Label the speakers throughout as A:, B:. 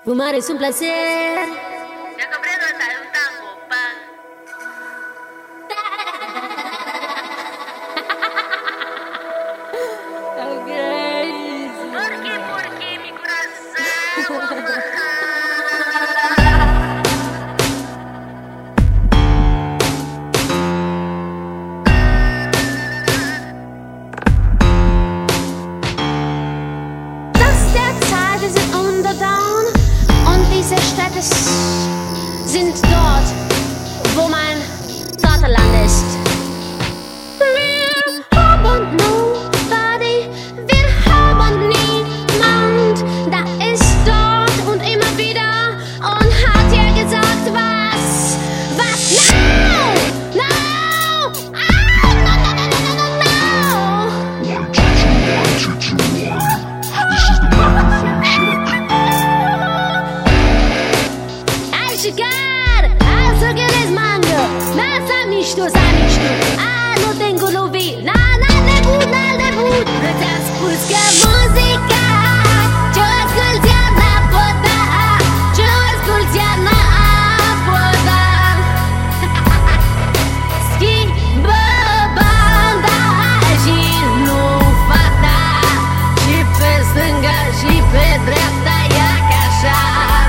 A: Fumar es un placer.
B: Ya comprendo hasta un tango, pan. ¿Por qué mi corazón?
A: Sind Unterdown und diese Städte sind dort, wo mein Vaterland ist. Wir haben nobody, wir haben niemand. Da ist dort und immer wieder und hat ihr gesagt, was? No! No! Oh, no, no, no, no, no, no, no!
C: 1, 2, 2, 1, 2, 2, 1. This is the microphone check.
A: Chegar, alzo que les mando. Nas amistos, ah, no tengo lobby. Nada debut. No te busca música. Yo escucho na boda. Yo escucho na boda. Ski banda, no fata. Jipe stânga, jipe dreapta, ia ca așa.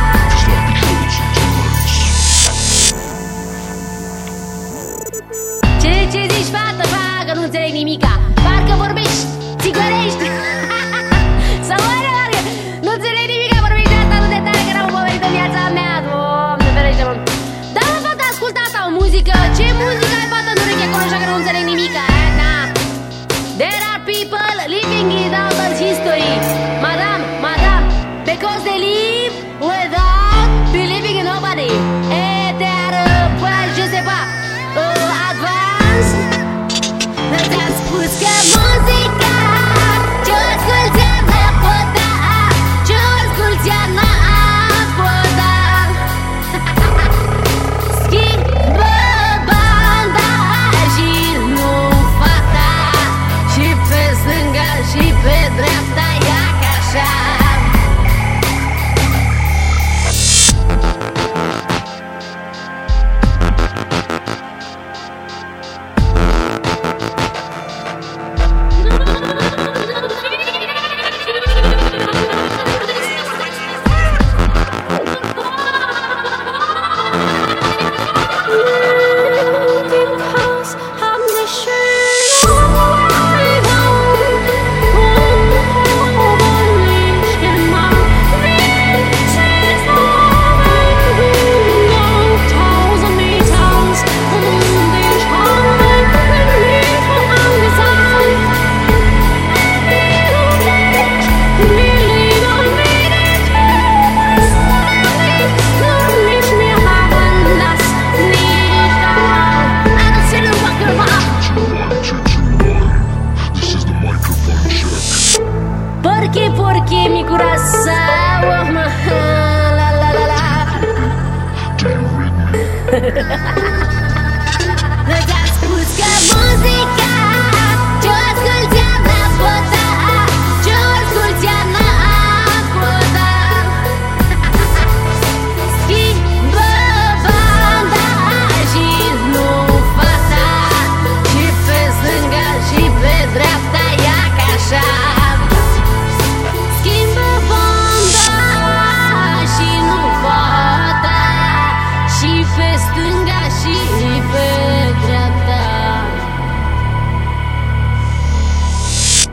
A: Ce zici, fată, că nu înțeleg nimica? Parcă vorbești, țigărești. Sau oare, nu înțeleg nimica, vorbești de asta, nu de tare, că n-am pomenit în viața mea. Doamne, ferește-mă. Dar mă, fată, ascultă asta, o muzică. Ce muzică ai, fată, în ureche acolo, așa că nu înțeleg nimica, na. There are people living without us history. Madame, because they live without believing in nobody. Et they are, je sais pas, advanced. Te-am spus că muzica ce-o asculți n-a poda, ce-o asculți n-a poda. Schimbă banda și nu fata, și pe stânga și pe dreapta ia ca așa. ¿Por qué mi corazón? La la la la.
C: Do you read me?